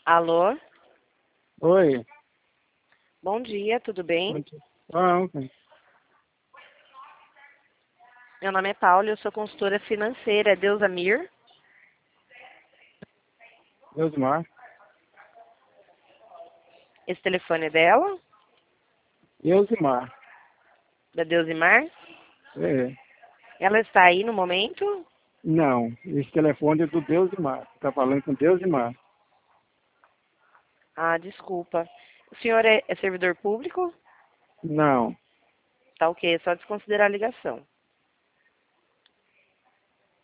Alô? Oi. Bom dia, tudo bem? Ok. Meu nome é Paula, eu sou consultora financeira. É Deusamir? Deusmar. Esse telefone é dela? Deusimar. Da Deusimar? É. Ela está aí no momento? Não, esse telefone é do Deusimar. Tá falando com Deusimar. Ah, desculpa. O senhor é servidor público? Não. Tá ok, é só desconsiderar a ligação.